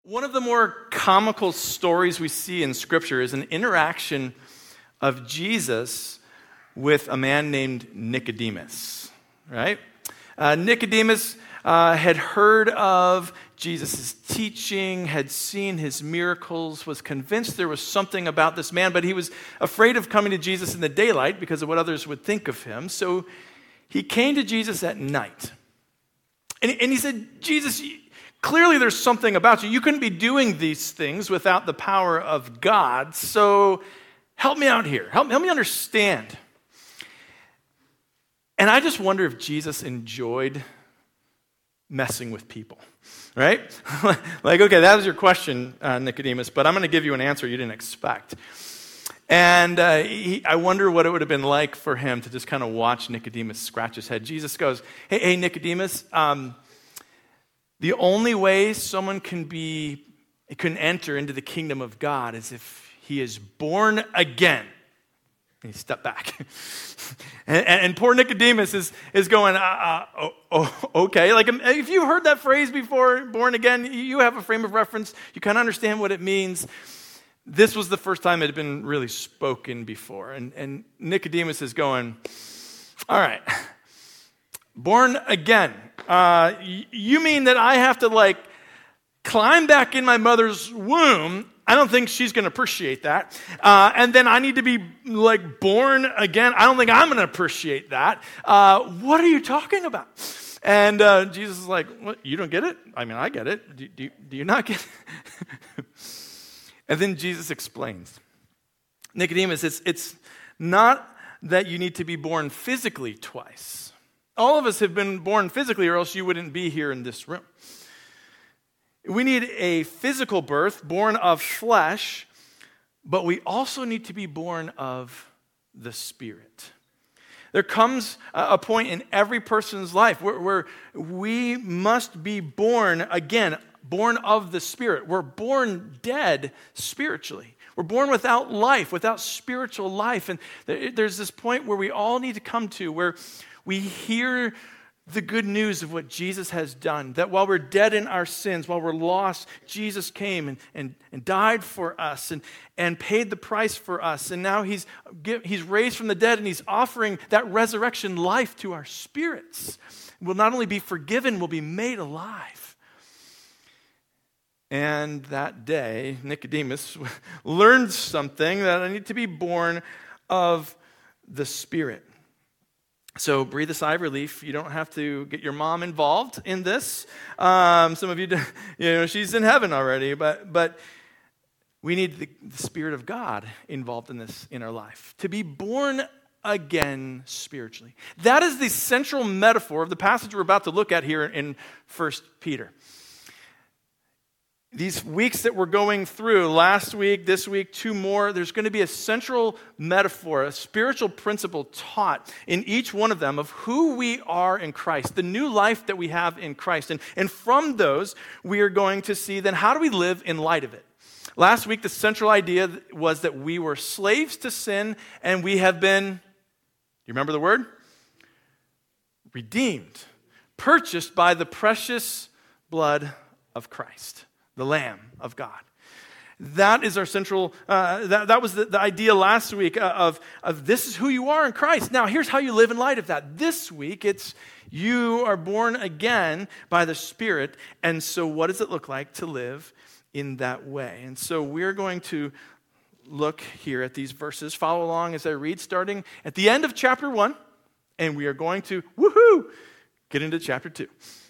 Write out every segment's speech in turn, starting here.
One of the more comical stories we see in Scripture is an interaction of Jesus with a man named Nicodemus, right? Nicodemus had heard of Jesus' teaching, had seen his miracles, was convinced there was something about this man, but he was afraid of coming to Jesus in the daylight because of what others would think of him. So he came to Jesus at night. And he said, Jesus, clearly there's something about you. You couldn't be doing these things without the power of God. So help me out here. Help me understand. And I just wonder if Jesus enjoyed messing with people, right? Like, okay, that was your question, Nicodemus, but I'm going to give you an answer you didn't expect. And I wonder what it would have been like for him to just kind of watch Nicodemus scratch his head. Jesus goes, hey Nicodemus, the only way someone can enter into the kingdom of God is if he is born again. And he stepped back. and poor Nicodemus is going, okay. Like, if you've heard that phrase before, born again, you have a frame of reference. You kind of understand what it means. This was the first time it had been really spoken before. And Nicodemus is going, all right, born again. You mean that I have to, climb back in my mother's womb? I don't think she's going to appreciate that. And then I need to be, born again. I don't think I'm going to appreciate that. What are you talking about? And Jesus is like, what, you don't get it? I mean, I get it. Do you not get it? And then Jesus explains. Nicodemus, it's not that you need to be born physically twice. All of us have been born physically, or else you wouldn't be here in this room. We need a physical birth, born of flesh, but we also need to be born of the Spirit. There comes a point in every person's life where we must be born again, born of the Spirit. We're born dead spiritually. We're born without life, without spiritual life. And there's this point where we all need to come to where we hear the good news of what Jesus has done, that while we're dead in our sins, while we're lost, Jesus came and died for us and paid the price for us. And now he's raised from the dead, and he's offering that resurrection life to our spirits. We'll not only be forgiven, we'll be made alive. And that day, Nicodemus learned something, that I need to be born of the Spirit. So breathe a sigh of relief. You don't have to get your mom involved in this. Some of you, she's in heaven already, but we need the Spirit of God involved in this in our life. To be born again spiritually. That is the central metaphor of the passage we're about to look at here in 1 Peter. These weeks that we're going through, last week, this week, two more, there's going to be a central metaphor, a spiritual principle taught in each one of them of who we are in Christ, the new life that we have in Christ. And from those, we are going to see then how do we live in light of it. Last week, the central idea was that we were slaves to sin, and we have been, you remember the word? Redeemed, purchased by the precious blood of Christ. The Lamb of God. That is our central, that was the idea last week of this is who you are in Christ. Now, here's how you live in light of that. This week, it's you are born again by the Spirit. And so what does it look like to live in that way? And so we're going to look here at these verses. Follow along as I read, starting at the end of chapter 1. And we are going to, get into chapter 2.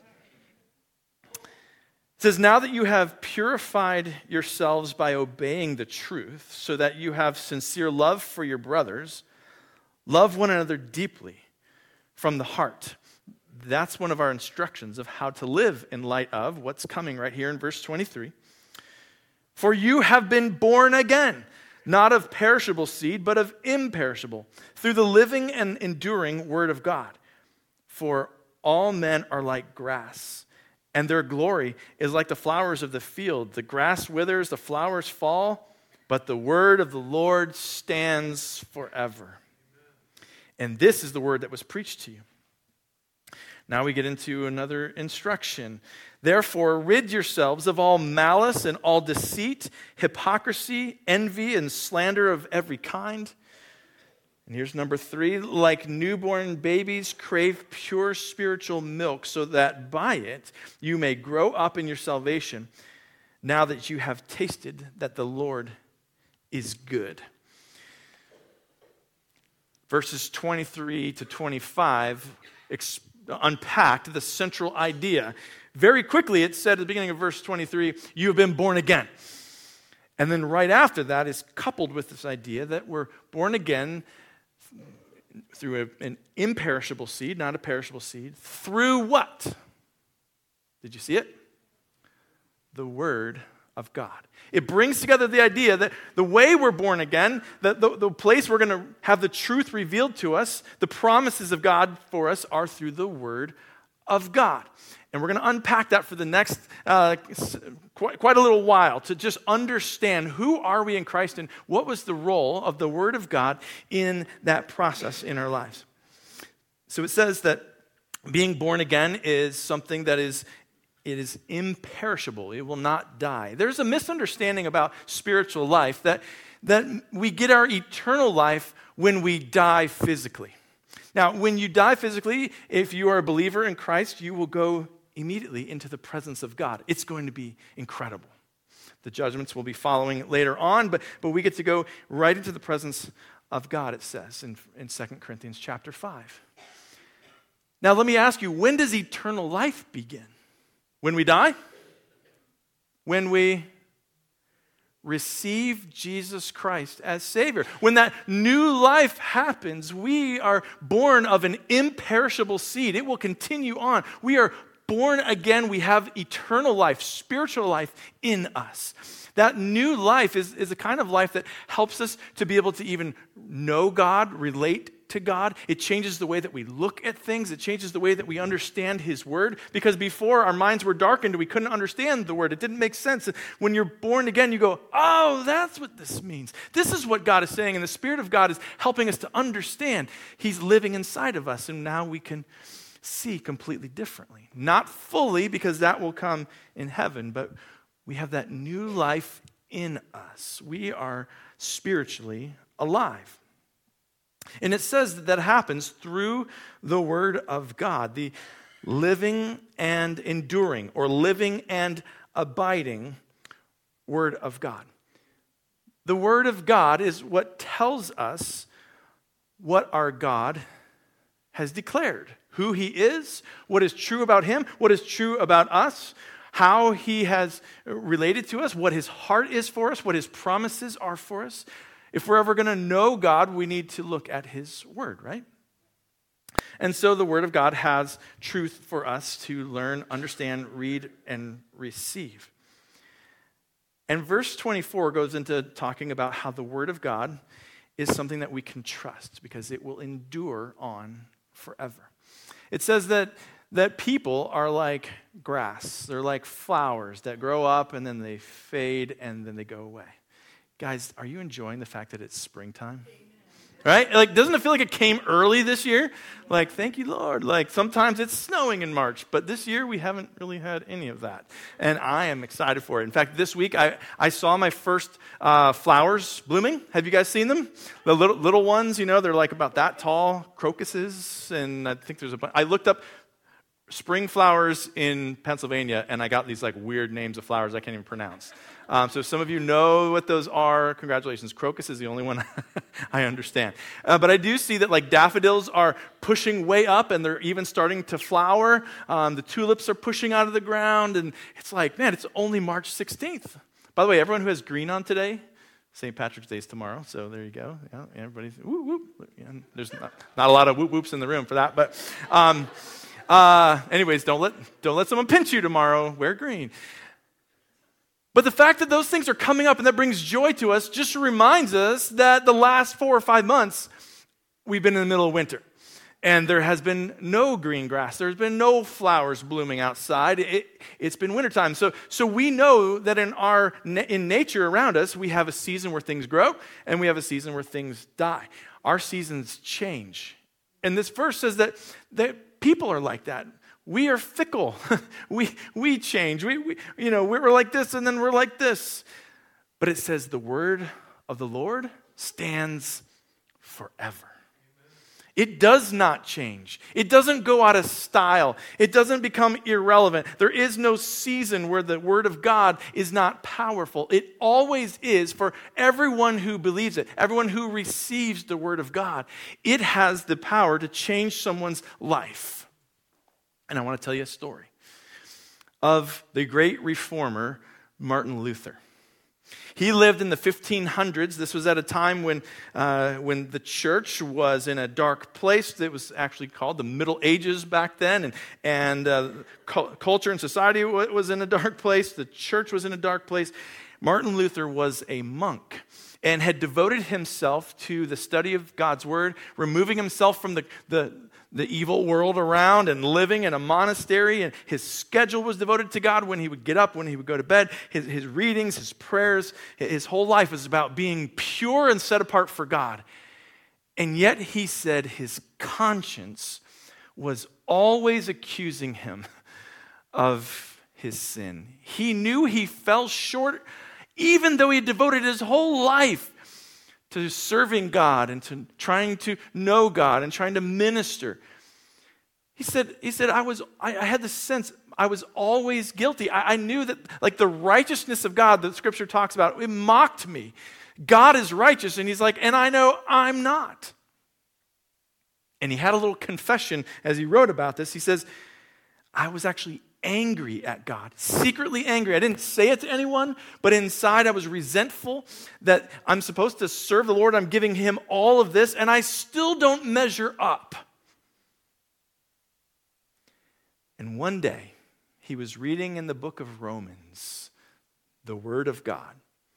It says, now that you have purified yourselves by obeying the truth, so that you have sincere love for your brothers, love one another deeply from the heart. That's one of our instructions of how to live in light of what's coming right here in verse 23. For you have been born again, not of perishable seed, but of imperishable, through the living and enduring word of God. For all men are like grass, and their glory is like the flowers of the field. The grass withers, the flowers fall, but the word of the Lord stands forever. And this is the word that was preached to you. Now we get into another instruction. Therefore, rid yourselves of all malice and all deceit, hypocrisy, envy, and slander of every kind. And here's number 3. Like newborn babies, crave pure spiritual milk, so that by it you may grow up in your salvation, now that you have tasted that the Lord is good. Verses 23 to 25 unpacked the central idea. Very quickly, it said at the beginning of verse 23, you have been born again. And then right after that is coupled with this idea that we're born again through an imperishable seed, not a perishable seed. Through what? Did you see it? The Word of God. It brings together the idea that the way we're born again, that the place we're going to have the truth revealed to us, the promises of God for us are through the Word of God. And we're going to unpack that for the next quite a little while to just understand who are we in Christ and what was the role of the Word of God in that process in our lives. So it says that being born again is something that is imperishable. It will not die. There's a misunderstanding about spiritual life that we get our eternal life when we die physically. Now, when you die physically, if you are a believer in Christ, you will go immediately into the presence of God. It's going to be incredible. The judgments will be following later on, but we get to go right into the presence of God, it says in 2 Corinthians chapter 5. Now, let me ask you, when does eternal life begin? When we die? When we receive Jesus Christ as Savior. When that new life happens, we are born of an imperishable seed. It will continue on. We are born again. We have eternal life, spiritual life in us. That new life is a kind of life that helps us to be able to even know God, relate to God. It changes the way that we look at things. It changes the way that we understand His Word. Because before, our minds were darkened. We couldn't understand the Word. It didn't make sense. When you're born again, you go, oh, that's what this means. This is what God is saying. And the Spirit of God is helping us to understand. He's living inside of us. And now we can see completely differently. Not fully, because that will come in heaven. But we have that new life in us. We are spiritually alive. And it says that happens through the Word of God, the living and enduring, or living and abiding Word of God. The Word of God is what tells us what our God has declared, who He is, what is true about Him, what is true about us, how He has related to us, what His heart is for us, what His promises are for us. If we're ever going to know God, we need to look at His Word, right? And so the Word of God has truth for us to learn, understand, read, and receive. And verse 24 goes into talking about how the Word of God is something that we can trust because it will endure on forever. It says that people are like grass. They're like flowers that grow up and then they fade and then they go away. Guys, are you enjoying the fact that it's springtime? Right? Like, doesn't it feel like it came early this year? Like, thank you, Lord. Like, sometimes it's snowing in March, but this year we haven't really had any of that. And I am excited for it. In fact, this week I saw my first flowers blooming. Have you guys seen them? The little ones, they're like about that tall, crocuses, and I think there's a bunch. I looked up spring flowers in Pennsylvania, and I got these like weird names of flowers I can't even pronounce. So if some of you know what those are, congratulations. Crocus is the only one I understand. But I do see that like daffodils are pushing way up, and they're even starting to flower. The tulips are pushing out of the ground, and it's like, man, it's only March 16th. By the way, everyone who has green on today, St. Patrick's Day is tomorrow, so there you go. Yeah, everybody's whoop, whoop. Yeah, there's not a lot of whoop whoops in the room for that, but anyways, don't let someone pinch you tomorrow. Wear green. But the fact that those things are coming up and that brings joy to us just reminds us that the last 4 or 5 months, we've been in the middle of winter. And there has been no green grass. There's been no flowers blooming outside. It's been wintertime. So we know that in nature around us, we have a season where things grow and we have a season where things die. Our seasons change. And this verse says that people are like that. we are fickle. we change. We're like this and then we're like this. But it says the word of the Lord stands forever. It does not change. It doesn't go out of style. It doesn't become irrelevant. There is no season where the word of God is not powerful. It always is for everyone who believes it, everyone who receives the word of God. It has the power to change someone's life. And I want to tell you a story of the great reformer, Martin Luther. He lived in the 1500s. This was at a time when the church was in a dark place. It was actually called the Middle Ages back then, and culture and society was in a dark place. The church was in a dark place. Martin Luther was a monk and had devoted himself to the study of God's word, removing himself from the evil world around and living in a monastery. And his schedule was devoted to God. When he would get up, when he would go to bed, his readings, his prayers, his whole life was about being pure and set apart for God. And yet he said his conscience was always accusing him of his sin. He knew he fell short, even though he had devoted his whole life to serving God and to trying to know God and trying to minister. He said, I had this sense I was always guilty. I knew that, like, the righteousness of God that Scripture talks about, it mocked me. God is righteous, and he's like, and I know I'm not. And he had a little confession as he wrote about this. He says, I was actually angry at God, secretly angry. I didn't say it to anyone, but inside I was resentful that I'm supposed to serve the Lord. I'm giving him all of this, and I still don't measure up. And one day, he was reading in the book of Romans, the word of God.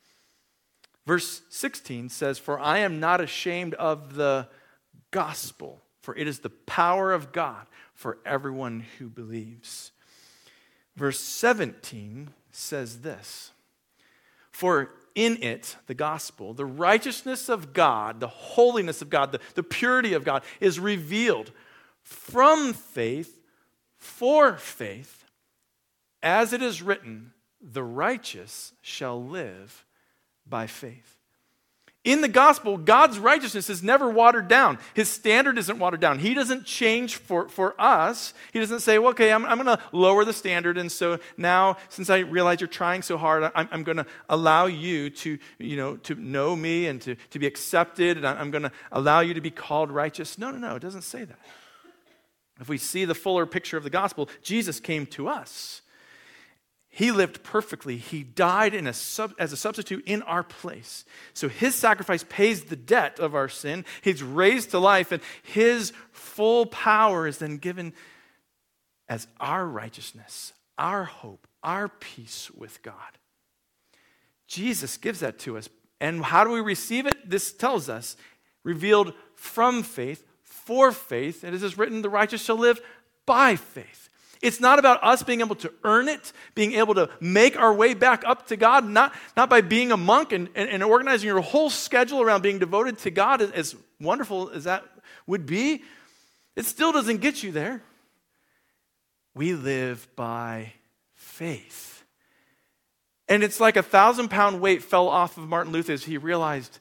Verse 16 says, for I am not ashamed of the gospel, for it is the power of God for everyone who believes. Verse 17 says this, for in it, the gospel, the righteousness of God, the holiness of God, the purity of God is revealed from faith for faith, as it is written, the righteous shall live by faith. In the gospel, God's righteousness is never watered down. His standard isn't watered down. He doesn't change for us. He doesn't say, well, okay, I'm going to lower the standard, and so now, since I realize you're trying so hard, I'm going to allow you to know me and to be accepted, and I'm going to allow you to be called righteous. No, it doesn't say that. If we see the fuller picture of the gospel, Jesus came to us. He lived perfectly. He died as a substitute in our place. So his sacrifice pays the debt of our sin. He's raised to life, and his full power is then given as our righteousness, our hope, our peace with God. Jesus gives that to us. And how do we receive it? This tells us, revealed from faith, for faith. It is written, the righteous shall live by faith. It's not about us being able to earn it, being able to make our way back up to God, not by being a monk and organizing your whole schedule around being devoted to God, as wonderful as that would be. It still doesn't get you there. We live by faith. And it's like a 1,000-pound weight fell off of Martin Luther as he realized,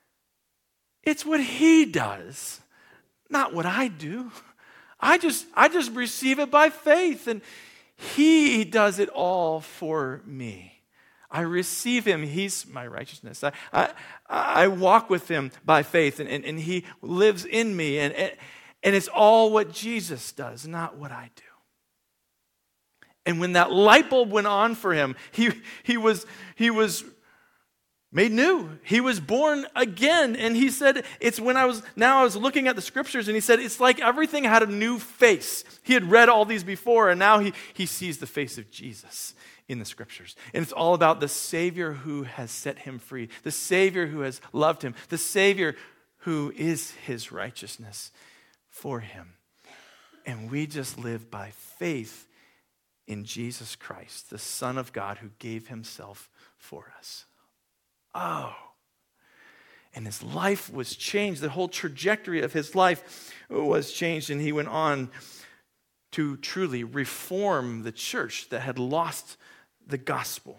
it's what he does, not what I do. I just receive it by faith, and he does it all for me. I receive him. He's my righteousness. I walk with him by faith, and he lives in me, and it's all what Jesus does, not what I do. And when that light bulb went on for him, he was made new. He was born again. And he said, it's when I was looking at the scriptures, and he said, it's like everything had a new face. He had read all these before, and now he sees the face of Jesus in the scriptures. And it's all about the Savior who has set him free, the Savior who has loved him, the Savior who is his righteousness for him. And we just live by faith in Jesus Christ, the Son of God who gave himself for us. Oh, and his life was changed. The whole trajectory of his life was changed, and he went on to truly reform the church that had lost the gospel.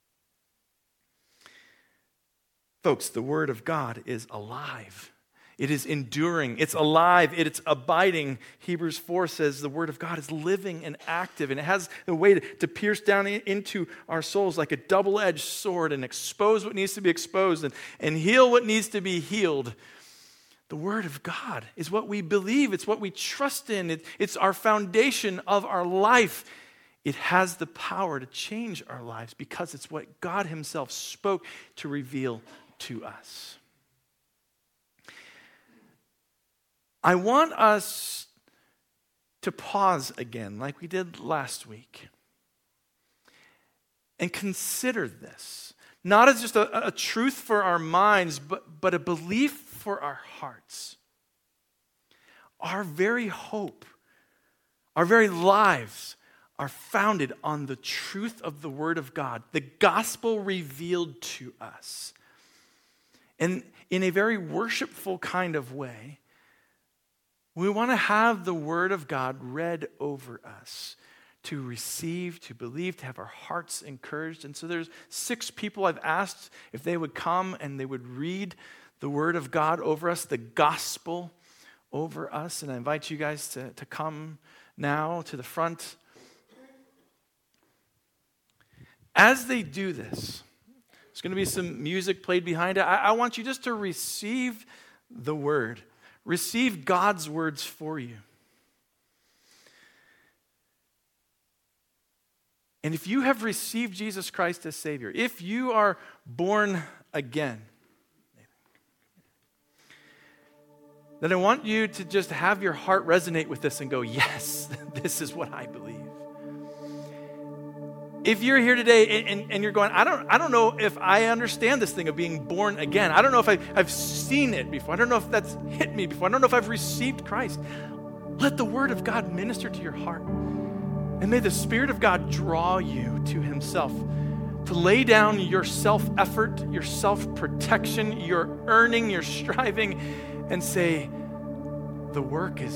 Folks, the Word of God is alive. It is enduring. It's alive. It's abiding. Hebrews 4 says the Word of God is living and active, and it has the way to pierce down into our souls like a double-edged sword and expose what needs to be exposed and heal what needs to be healed. The Word of God is what we believe. It's what we trust in. It's our foundation of our life. It has the power to change our lives because it's what God Himself spoke to reveal to us. I want us to pause again, like we did last week, and consider this, not as just a truth for our minds, but a belief for our hearts. Our very hope, our very lives are founded on the truth of the Word of God, the gospel revealed to us. And in a very worshipful kind of way, we want to have the Word of God read over us, to receive, to believe, to have our hearts encouraged. And so there's 6 people I've asked if they would come and they would read the Word of God over us, the gospel over us. And I invite you guys to come now to the front. As they do this, there's going to be some music played behind it. I want you just to receive the Word. Receive God's words for you. And if you have received Jesus Christ as Savior, if you are born again, then I want you to just have your heart resonate with this and go, yes, this is what I believe. If you're here today and you're going, I don't know if I understand this thing of being born again. I don't know if I've seen it before. I don't know if that's hit me before. I don't know if I've received Christ. Let the Word of God minister to your heart. And may the Spirit of God draw you to Himself, to lay down your self-effort, your self-protection, your earning, your striving, and say, the work is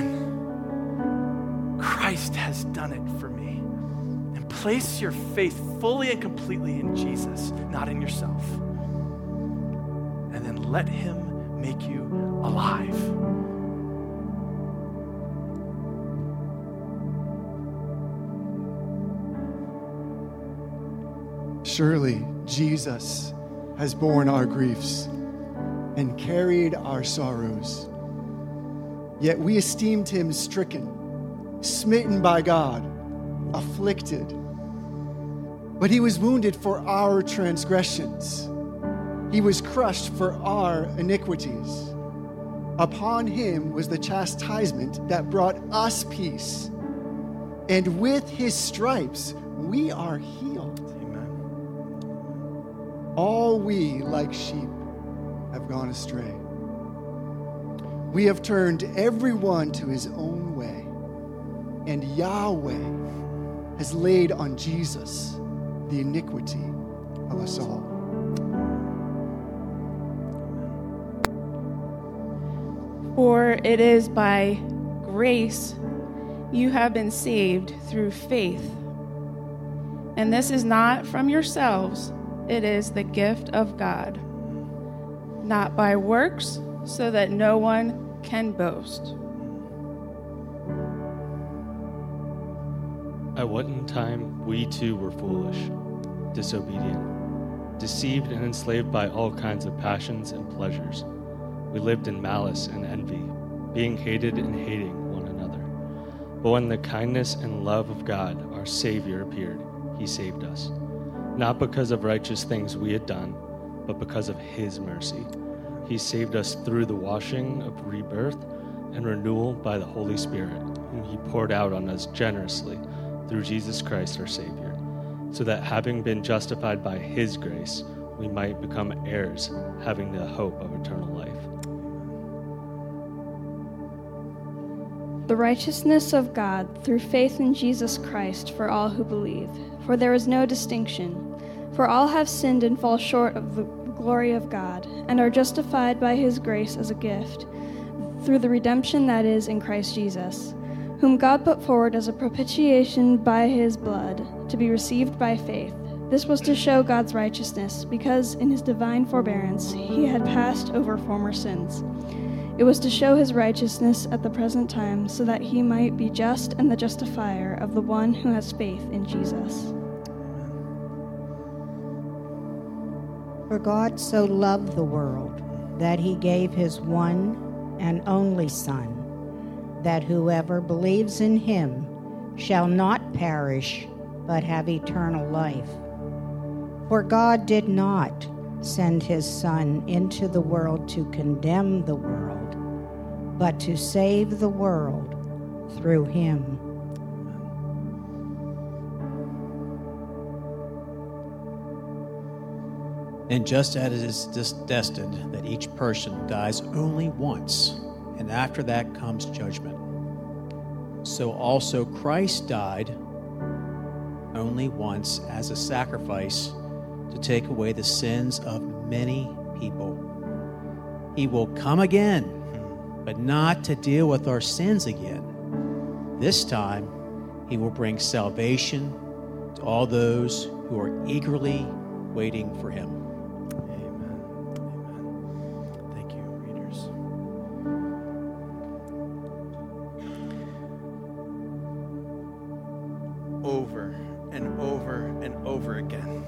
done. Christ has done it for me. Place your faith fully and completely in Jesus, not in yourself. And then let Him make you alive. Surely Jesus has borne our griefs and carried our sorrows. Yet we esteemed Him stricken, smitten by God, afflicted. But He was wounded for our transgressions. He was crushed for our iniquities. Upon Him was the chastisement that brought us peace. And with His stripes, we are healed. Amen. All we, like sheep, have gone astray. We have turned everyone to his own way. And Yahweh has laid on Jesus the iniquity of us all. For it is by grace you have been saved through faith. And this is not from yourselves, it is the gift of God, not by works, so that no one can boast. At one time, we too were foolish, disobedient, deceived and enslaved by all kinds of passions and pleasures. We lived in malice and envy, being hated and hating one another. But when the kindness and love of God, our Savior, appeared, He saved us, not because of righteous things we had done, but because of His mercy. He saved us through the washing of rebirth and renewal by the Holy Spirit, whom He poured out on us generously through Jesus Christ our Savior, so that having been justified by His grace, we might become heirs, having the hope of eternal life. The righteousness of God through faith in Jesus Christ for all who believe. For there is no distinction. For all have sinned and fall short of the glory of God, and are justified by His grace as a gift, through the redemption that is in Christ Jesus, whom God put forward as a propitiation by his blood, to be received by faith. This was to show God's righteousness, because in his divine forbearance he had passed over former sins. It was to show his righteousness at the present time, so that he might be just and the justifier of the one who has faith in Jesus. For God so loved the world that he gave his one and only Son, that whoever believes in him shall not perish, but have eternal life. For God did not send his Son into the world to condemn the world, but to save the world through him. And just as it is destined that each person dies only once, and after that comes judgment, so also Christ died only once as a sacrifice to take away the sins of many people. He will come again, but not to deal with our sins again. This time, he will bring salvation to all those who are eagerly waiting for him. Amen. Amen. Thank you, readers. Over and over and over again,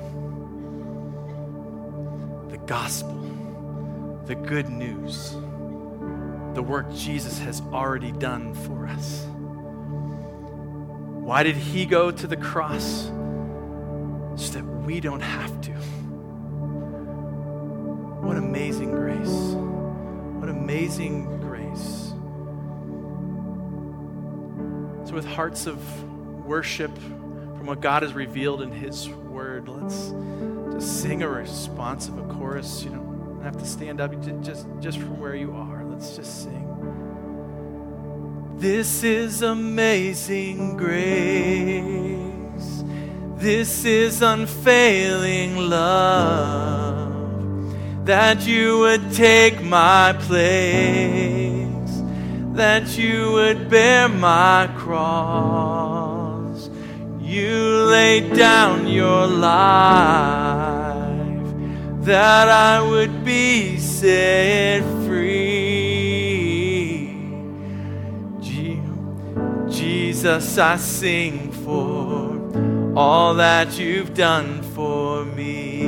the gospel, the good news, the work Jesus has already done for us. Why did he go to the cross? So that we don't have to. What amazing grace. What amazing grace. So with hearts of worship from what God has revealed in his word, let's just sing a responsive, a chorus. You don't have to stand up, just from where you are. Let's just sing. This is amazing grace. This is unfailing love, that you would take my place, that you would bear my cross. You laid down your life, that I would be set free. Jesus, I sing for all that you've done for me.